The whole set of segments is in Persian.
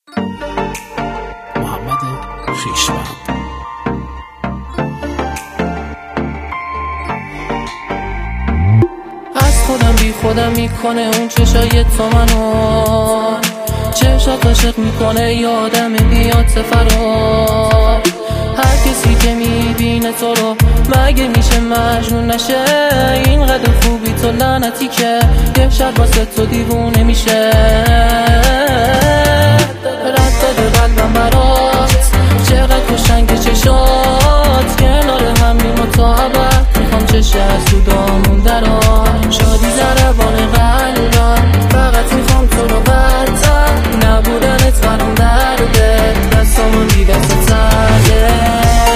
محمد خویشمند. از خودم بی خودم میکنه اون چشای تو منو، چشات عاشق میکنه یادم بیاد فرا. هر کسی که میبینه تو رو مگه میشه مجنون نشه؟ اینقدر خوبی تو لعنتی که یه شب واسه تو دیوونه میشه. رد داده قلبم برات، چقدر خوشنگ چشات، کنار همین مطابق میخوام چشه از تو دامون درات. شادی ضربان قلبم، فقط میخوام تو رو بدتر، نبودنت برام درده، دستامون بی دست ترده.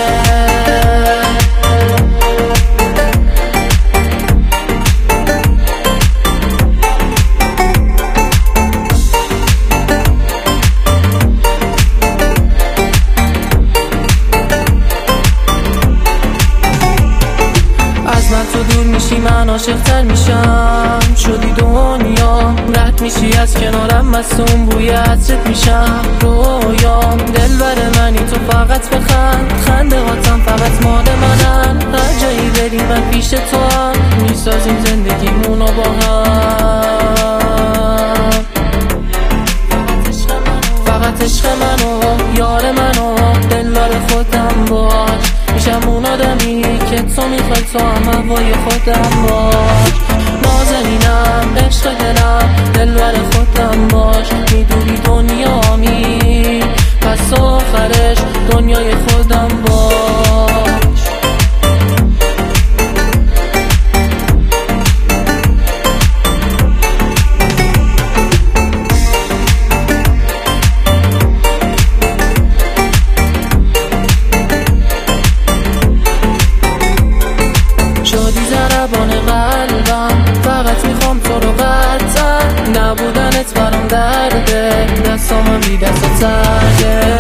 من تو دور میشی من عاشق‌تر میشم، شدی دنیا رد میشی از کنارم، مصون بوی عطرت میشم رویام. دلبر منی تو فقط بخند، خنده هاتم فقط مال منن. هر جایی بری من پیش تو هم، میسازیم زندگیمونو با هم. فقط عشق منو، یار منو، دلدار خودم باش. میشم اون آدمی که تو میخوای، تو هم هوای خودم باش. نازنینم، عشق دلم، دلبر خودم باش. میدونی دنیامی، پس آخرش دنیای خودم باش. شادی ضربان قلبم، فقط میخوام تو رو بدتر، نبودنت برام درده، دستامم بی دست ترده.